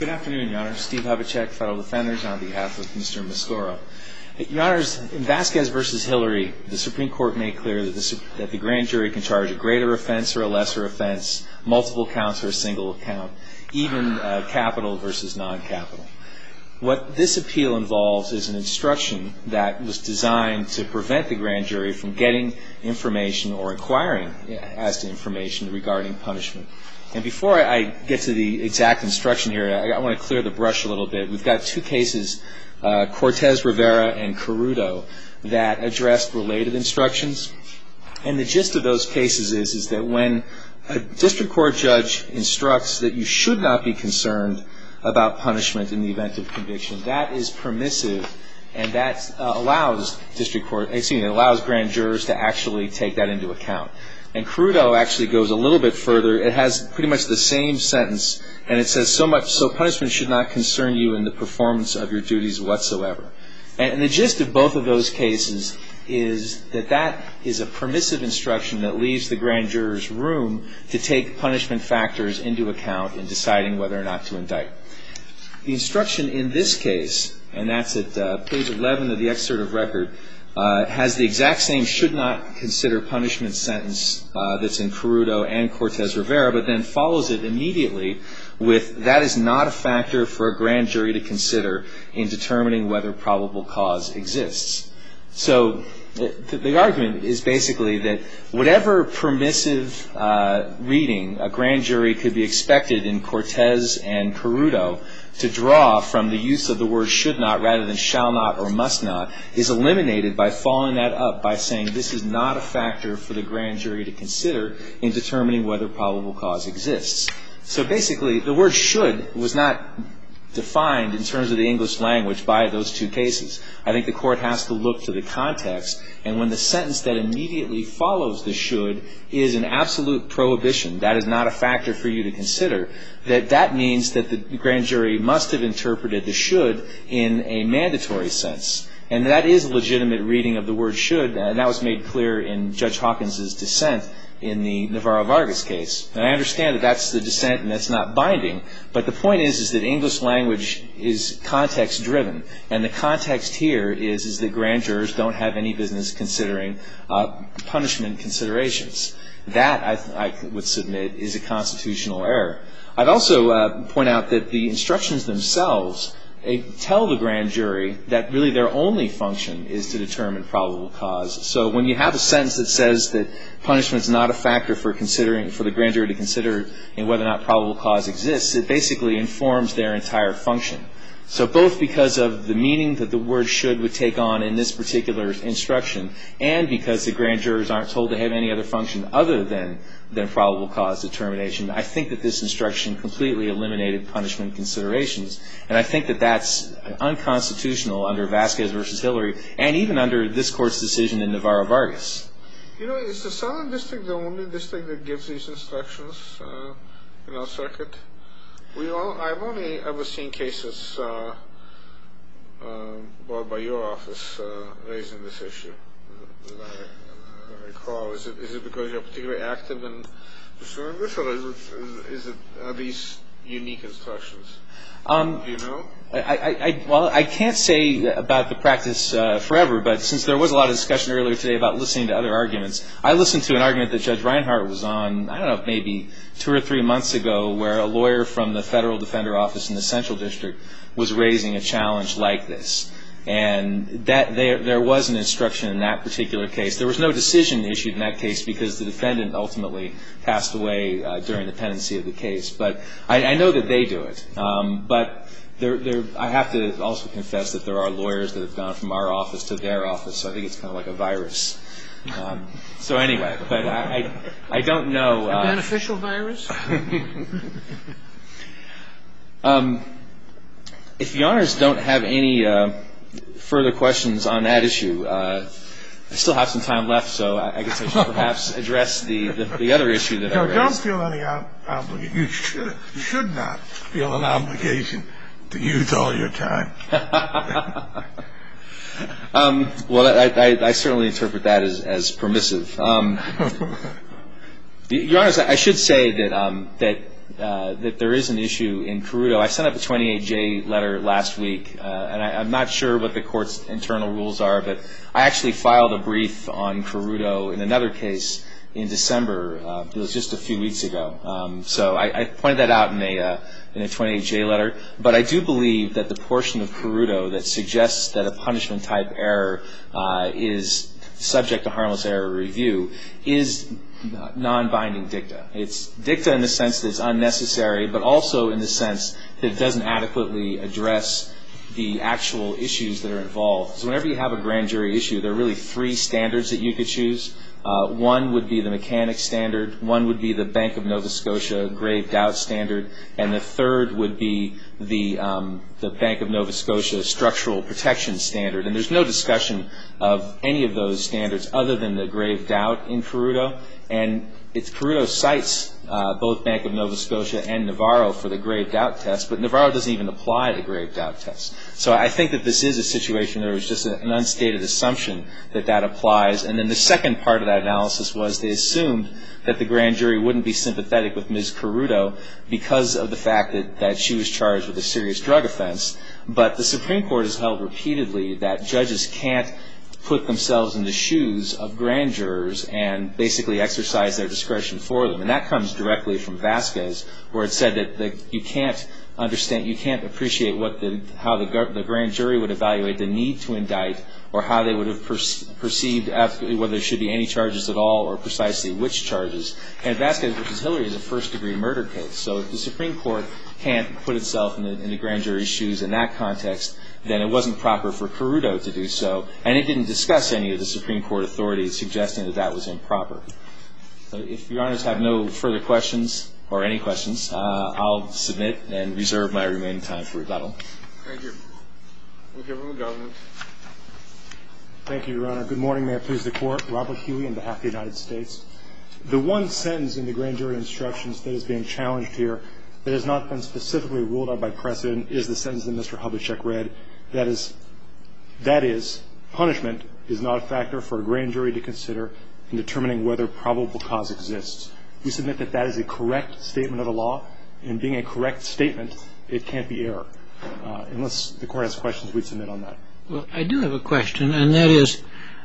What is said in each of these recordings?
Good afternoon, Your Honor. Steve Hubachek, Federal Defenders, on behalf of Mr. Mascoro. Your Honors, in Vasquez v. Hillary, the Supreme Court made clear that the grand jury can charge a greater offense or a lesser offense, multiple counts or a single count, even capital versus non-capital. What this appeal involves is an instruction that was designed to prevent the grand jury from getting information or inquiring as to information regarding punishment. And before I get to the exact instruction here, I want to clear the brush a little bit. We've got two cases, Cortez-Rivera and Carruto, that addressed related instructions. And the gist of those cases is that when a district court judge instructs that you should not be concerned about punishment in the event of conviction, that is permissive, and that allows grand jurors to actually take that into account. And Carruto actually goes a little bit further. It has pretty much the same sentence, and it says, so punishment should not concern you in the performance of your duties whatsoever. And the gist of both of those cases is that is a permissive instruction that leaves the grand jurors room to take punishment factors into account in deciding whether or not to indict. The instruction in this case, and that's at page 11 of the excerpt of record, has the exact same should not consider punishment sentence that's in Carruto and Cortez-Rivera, but then follows it immediately with that is not a factor for a grand jury to consider in determining whether probable cause exists. So the argument is basically that whatever permissive reading a grand jury could be expected in Cortez and Carruto to draw from the use of the word should not rather than shall not or must not is eliminated by following that up by saying this is not a factor for the grand jury to consider in determining whether probable cause exists. So basically, the word should was not defined in terms of the English language by those two cases. I think the court has to look to the context, and when the sentence that immediately follows the should is an absolute prohibition, that is not a factor for you to consider, that means that the grand jury must have interpreted the should in a mandatory sense. And that is a legitimate reading of the word should, and that was made clear in Judge Hawkins' dissent in the Navarro-Vargas case. And I understand that that's the dissent and that's not binding, but the point is that English language is context-driven, and the context here is that grand jurors don't have any business considering punishment considerations. That, I would submit, is a constitutional error. I'd also point out that the instructions themselves tell the grand jury that really their only function is to determine probable cause. So when you have a sentence that says that punishment is not a factor for the grand jury to consider in whether or not probable cause exists, it basically informs their entire function. So both because of the meaning that the word should would take on in this particular instruction, and because the grand jurors aren't told to have any other function other than probable cause determination, I think that this instruction completely eliminated punishment considerations. And I think that that's unconstitutional under Vasquez v. Hillary, and even under this Court's decision in Navarro-Vargas. You know, is the Southern District the only district that gives these instructions in our circuit? I've only ever seen cases brought by your office raising this issue. As I recall, is it because you're particularly active in pursuing this, or are these unique instructions? Do you know? Well, I can't say about the practice forever, but since there was a lot of discussion earlier today about listening to other arguments, I listened to an argument that Judge Reinhart was on, I don't know, maybe 2 or 3 months ago, where a lawyer from the Federal Defender Office in the Central District was raising a challenge like this. And there was an instruction in that particular case. There was no decision issued in that case because the defendant ultimately passed away during the pendency of the case. But I know that they do it. But I have to also confess that there are lawyers that have gone from our office to their office, so I think it's kind of like a virus. So anyway, but I don't know. A beneficial virus? If the honors don't have any further questions on that issue, I still have some time left, so I guess I should perhaps address the other issue that I raised. Don't feel any obligation. You should not feel an obligation to use all your time. Well, I certainly interpret that as permissive. Your Honors, I should say that that there is an issue in Caruto. I sent up a 28J letter last week, and I'm not sure what the court's internal rules are, but I actually filed a brief on Caruto in another case in December. It was just a few weeks ago. So I pointed that out in a 28J letter. But I do believe that the portion of Caruto that suggests that a punishment-type error is subject to harmless error review is non-binding dicta. It's dicta in the sense that it's unnecessary, but also in the sense that it doesn't adequately address the actual issues that are involved. So whenever you have a grand jury issue, there are really three standards that you could choose. One would be the mechanics standard, one would be the Bank of Nova Scotia grave doubt standard, and the third would be the Bank of Nova Scotia structural protection standard. And there's no discussion of any of those standards other than the grave doubt in Caruto. And Caruto cites both Bank of Nova Scotia and Navarro for the grave doubt test, but Navarro doesn't even apply the grave doubt test. So I think that this is a situation where there was just an unstated assumption that that applies. And then the second part of that analysis was they assumed that the grand jury wouldn't be sympathetic with Ms. Caruto because of the fact that she was charged with a serious drug offense. But the Supreme Court has held repeatedly that judges can't put themselves in the shoes of grand jurors and basically exercise their discretion for them. And that comes directly from Vasquez, where it said that you can't understand, you can't appreciate how the grand jury would evaluate the need to indict or how they would have perceived whether there should be any charges at all or precisely which charges. And Vasquez v. Hillary is a first-degree murder case. So if the Supreme Court can't put itself in the grand jury's shoes in that context, then it wasn't proper for Caruto to do so. And it didn't discuss any of the Supreme Court authorities suggesting that that was improper. So if Your Honors have no further questions or any questions, I'll submit and reserve my remaining time for rebuttal. Thank you. We'll hear from the government. Thank you, Your Honor. Good morning. May it please the Court. Robert Huey on behalf of the United States. The one sentence in the grand jury instructions that is being challenged here that has not been specifically ruled out by precedent is the sentence that Mr. Hubachek read. That is, punishment is not a factor for a grand jury to consider in determining whether probable cause exists. We submit that that is a correct statement of the law. And being a correct statement, it can't be error. Unless the Court has questions, we'd submit on that. Well, I do have a question, and that is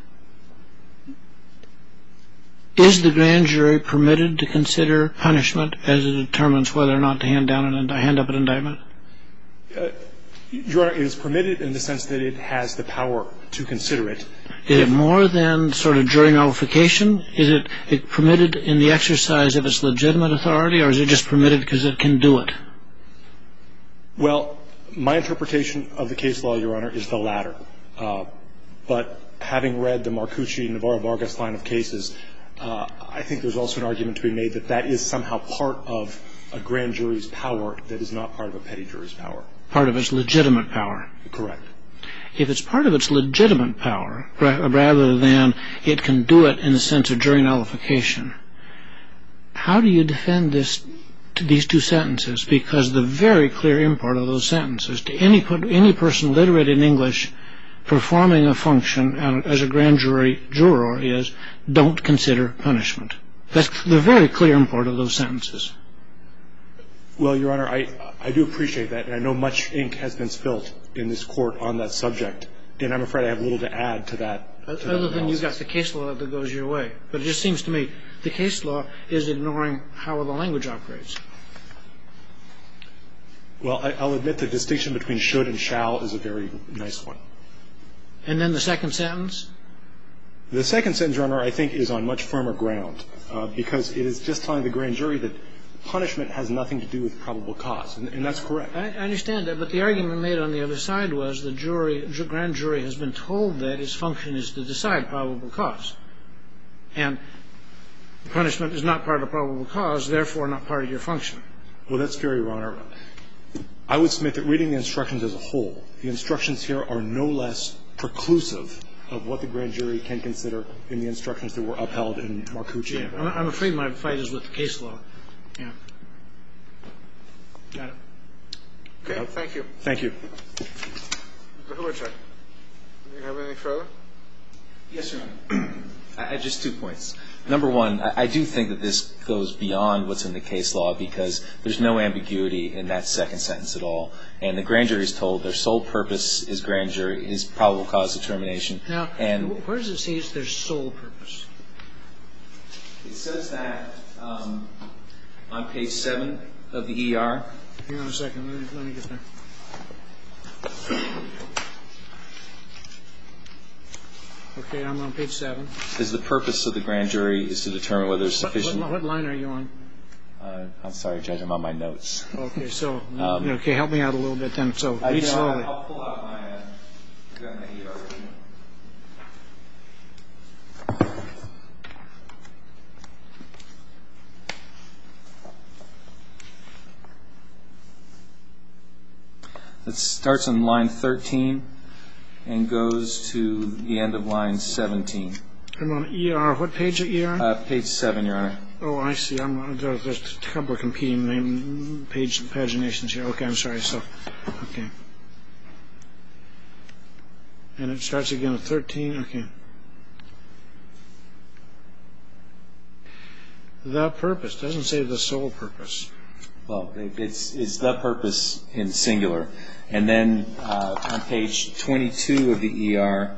the grand jury permitted to consider punishment as it determines whether or not to hand up an indictment? Your Honor, it is permitted in the sense that it has the power to consider it. Is it more than sort of jury nullification? Is it permitted in the exercise of its legitimate authority, or is it just permitted because it can do it? Well, my interpretation of the case law, Your Honor, is the latter. But having read the Marcucci-Navarro-Vargas line of cases, I think there's also an argument to be made that that is somehow part of a grand jury's power that is not part of a petty jury's power. Part of its legitimate power. Correct. If it's part of its legitimate power, rather than it can do it in the sense of jury nullification, how do you defend these two sentences? Because the very clear import of those sentences to any person literate in English performing a function as a grand jury juror is don't consider punishment. That's the very clear import of those sentences. Well, Your Honor, I do appreciate that, and I know much ink has been spilt in this Court on that subject, and I'm afraid I have little to add to that. Other than you've got the case law that goes your way. But it just seems to me the case law is ignoring how the language operates. Well, I'll admit the distinction between should and shall is a very nice one. And then the second sentence? The second sentence, Your Honor, I think is on much firmer ground because it is just telling the grand jury that punishment has nothing to do with probable cause, and that's correct. I understand that, but the argument made on the other side was the grand jury has been told that its function is to decide probable cause. And punishment is not part of probable cause, therefore not part of your function. Well, that's fair, Your Honor. I would submit that reading the instructions as a whole, the instructions here are no less preclusive of what the grand jury can consider in the instructions that were upheld in Marcucci. Yeah, I'm afraid my fight is with the case law. Yeah. Got it. Okay, thank you. Thank you. Mr. Hubachek, do you have anything further? Yes, Your Honor. I have just 2 points. Number one, I do think that this goes beyond what's in the case law because there's no ambiguity in that second sentence at all. And the grand jury is told their sole purpose is probable cause determination. Now, where does it say it's their sole purpose? It says that on page 7 of the ER. Hang on a second. Let me get there. Okay, I'm on page 7. Is the purpose of the grand jury is to determine whether there's sufficient... What line are you on? I'm sorry, Judge, I'm on my notes. Okay, so, help me out a little bit then. So, read slowly. I'll pull out my ER. It starts on line 13 and goes to the end of line 17. I'm on ER. What page of ER? Page 7, Your Honor. Oh, I see. There's a couple of competing paginations here. Okay, I'm sorry. So, okay. And it starts again at 13. Okay. The purpose. Doesn't say the sole purpose. Well, it's the purpose in singular. And then on page 22 of the ER,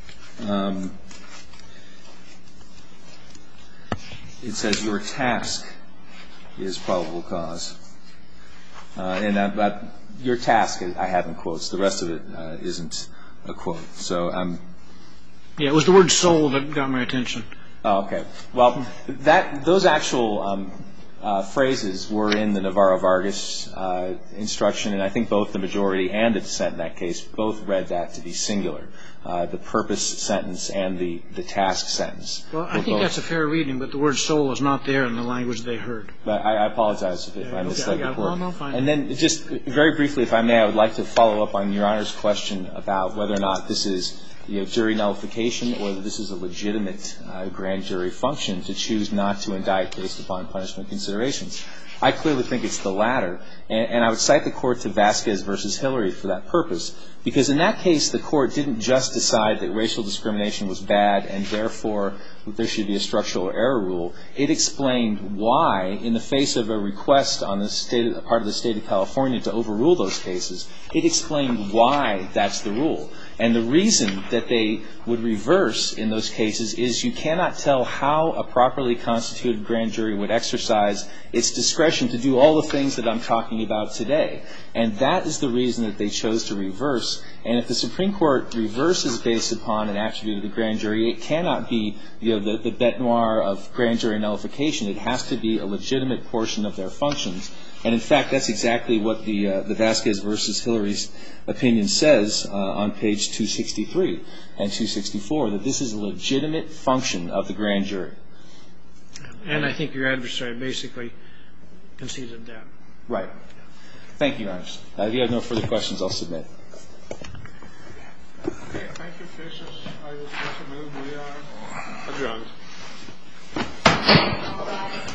it says your task is probable cause. And your task, I have in quotes. The rest of it isn't a quote. So yeah, it was the word sole that got my attention. Oh, okay. Well, those actual phrases were in the Navarro-Vargas instruction, and I think both the majority and the dissent in that case both read that to be singular, the purpose sentence and the task sentence. Well, I think that's a fair reading, but the word sole is not there in the language they heard. But I apologize if I misled the court. No, fine. And then just very briefly, if I may, I would like to follow up on Your Honor's question about whether or not this is jury nullification or whether this is a legitimate grand jury function to choose not to indict based upon punishment considerations. I clearly think it's the latter, and I would cite the court to Vasquez versus Hillary for that purpose, because in that case the court didn't just decide that racial discrimination was bad and therefore there should be a structural error rule. It explained why, in the face of a request on the part of the state of California to overrule those cases, it explained why that's the rule. And the reason that they would reverse in those cases is you cannot tell how a properly constituted grand jury would exercise its discretion to do all the things that I'm talking about today. And that is the reason that they chose to reverse. And if the Supreme Court reverses based upon an attribute of the grand jury, it cannot be the bete noire of grand jury nullification. It has to be a legitimate portion of their functions. And in fact, that's exactly what the Vasquez versus Hillary's opinion says on page 263 and 264, that this is a legitimate function of the grand jury. And I think your adversary basically conceded that. Right. Thank you, Your Honor. If you have no further questions, I'll submit. Okay, thank you, cases. I will move. We are adjourned.